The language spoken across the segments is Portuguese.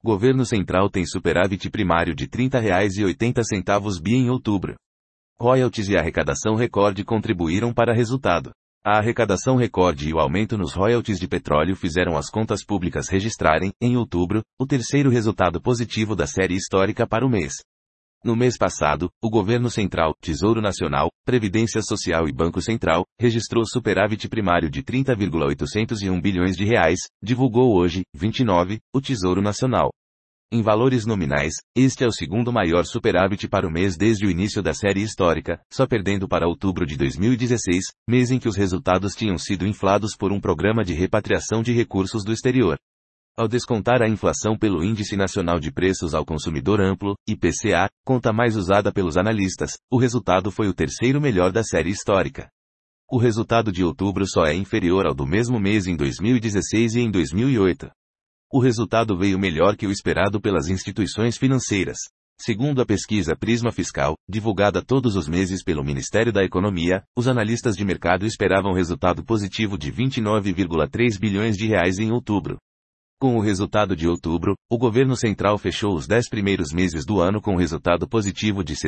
Governo Central tem superávit primário de R$ 30,80 bi em outubro. Royalties e arrecadação recorde contribuíram para resultado. A arrecadação recorde e o aumento nos royalties de petróleo fizeram as contas públicas registrarem, em outubro, o terceiro resultado positivo da série histórica para o mês. No mês passado, o Governo Central, Tesouro Nacional, Previdência Social e Banco Central, registrou superávit primário de R$ 30,801 bilhões, divulgou hoje, 29, o Tesouro Nacional. Em valores nominais, este é o segundo maior superávit para o mês desde o início da série histórica, só perdendo para outubro de 2016, mês em que os resultados tinham sido inflados por um programa de repatriação de recursos do exterior. Ao descontar a inflação pelo Índice Nacional de Preços ao Consumidor Amplo, IPCA, conta mais usada pelos analistas, o resultado foi o terceiro melhor da série histórica. O resultado de outubro só é inferior ao do mesmo mês em 2016 e em 2008. O resultado veio melhor que o esperado pelas instituições financeiras. Segundo a pesquisa Prisma Fiscal, divulgada todos os meses pelo Ministério da Economia, os analistas de mercado esperavam resultado positivo de R$ 29,3 bilhões em outubro. Com o resultado de outubro, o governo central fechou os 10 primeiros meses do ano com resultado positivo de R$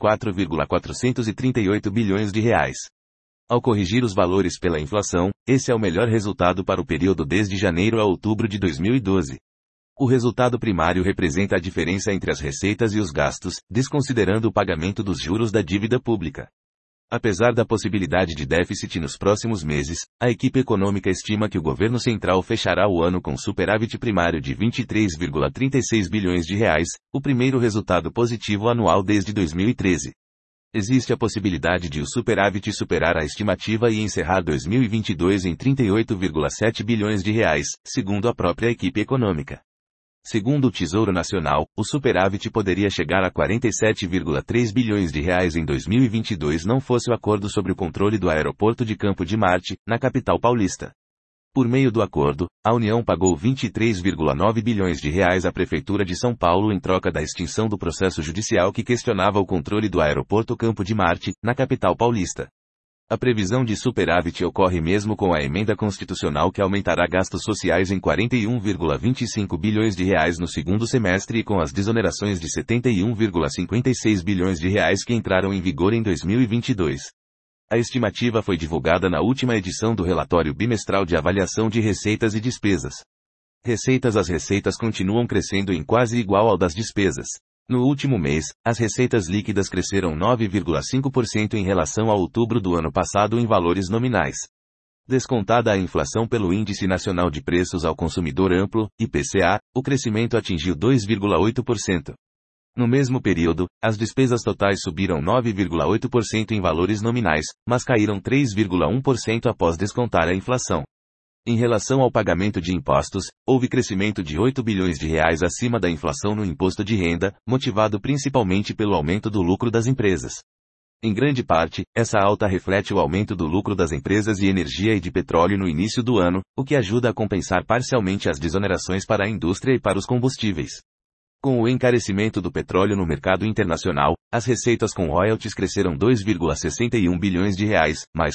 64,438 bilhões. Ao corrigir os valores pela inflação, esse é o melhor resultado para o período desde janeiro a outubro de 2012. O resultado primário representa a diferença entre as receitas e os gastos, desconsiderando o pagamento dos juros da dívida pública. Apesar da possibilidade de déficit nos próximos meses, a equipe econômica estima que o governo central fechará o ano com superávit primário de R$ 23,36 bilhões, o primeiro resultado positivo anual desde 2013. Existe a possibilidade de o superávit superar a estimativa e encerrar 2022 em R$ 38,7 bilhões, segundo a própria equipe econômica. Segundo o Tesouro Nacional, o superávit poderia chegar a R$ 47,3 bilhões em 2022 não fosse o acordo sobre o controle do aeroporto de Campo de Marte, na capital paulista. Por meio do acordo, a União pagou R$ 23,9 bilhões à Prefeitura de São Paulo em troca da extinção do processo judicial que questionava o controle do aeroporto Campo de Marte, na capital paulista. A previsão de superávit ocorre mesmo com a emenda constitucional que aumentará gastos sociais em R$ 41,25 bilhões no segundo semestre e com as desonerações de R$ 71,56 bilhões que entraram em vigor em 2022. A estimativa foi divulgada na última edição do relatório bimestral de avaliação de receitas e despesas. As receitas continuam crescendo em quase igual ao das despesas. No último mês, as receitas líquidas cresceram 9,5% em relação a outubro do ano passado em valores nominais. Descontada a inflação pelo Índice Nacional de Preços ao Consumidor Amplo, IPCA, o crescimento atingiu 2,8%. No mesmo período, as despesas totais subiram 9,8% em valores nominais, mas caíram 3,1% após descontar a inflação. Em relação ao pagamento de impostos, houve crescimento de R$ 8 bilhões acima da inflação no imposto de renda, motivado principalmente pelo aumento do lucro das empresas. Em grande parte, essa alta reflete o aumento do lucro das empresas de energia e de petróleo no início do ano, o que ajuda a compensar parcialmente as desonerações para a indústria e para os combustíveis. Com o encarecimento do petróleo no mercado internacional, as receitas com royalties cresceram R$ 2,61 bilhões, mais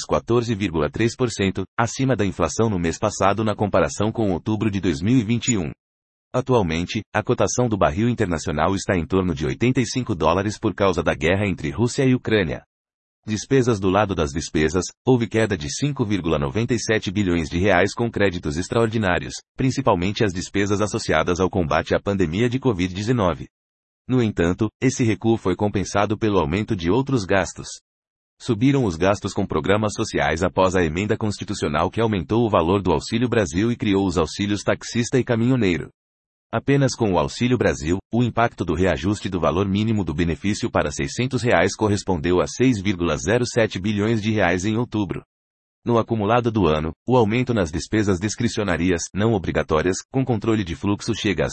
14,3%, acima da inflação no mês passado na comparação com outubro de 2021. Atualmente, a cotação do barril internacional está em torno de $85 por causa da guerra entre Rússia e Ucrânia. Despesas. Do lado das despesas, houve queda de 5,97 bilhões com créditos extraordinários, principalmente as despesas associadas ao combate à pandemia de Covid-19. No entanto, esse recuo foi compensado pelo aumento de outros gastos. Subiram os gastos com programas sociais após a emenda constitucional que aumentou o valor do Auxílio Brasil e criou os auxílios taxista e caminhoneiro. Apenas com o Auxílio Brasil, o impacto do reajuste do valor mínimo do benefício para R$ 600 correspondeu a 6,07 bilhões em outubro. No acumulado do ano, o aumento nas despesas discricionárias não obrigatórias, com controle de fluxo chega a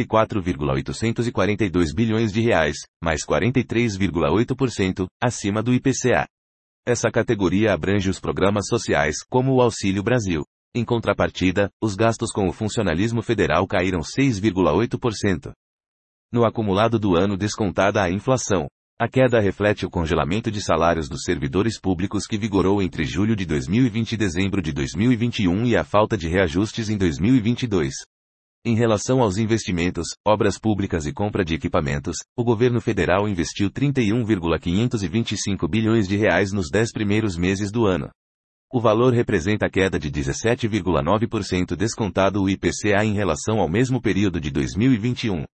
54,842 bilhões mais 43,8%, acima do IPCA. Essa categoria abrange os programas sociais, como o Auxílio Brasil. Em contrapartida, os gastos com o funcionalismo federal caíram 6,8%. No acumulado do ano descontada a inflação. A queda reflete o congelamento de salários dos servidores públicos que vigorou entre julho de 2020 e dezembro de 2021 e a falta de reajustes em 2022. Em relação aos investimentos, obras públicas e compra de equipamentos, o governo federal investiu 31,525 bilhões de reais nos 10 primeiros meses do ano. O valor representa a queda de 17,9% descontado o IPCA em relação ao mesmo período de 2021.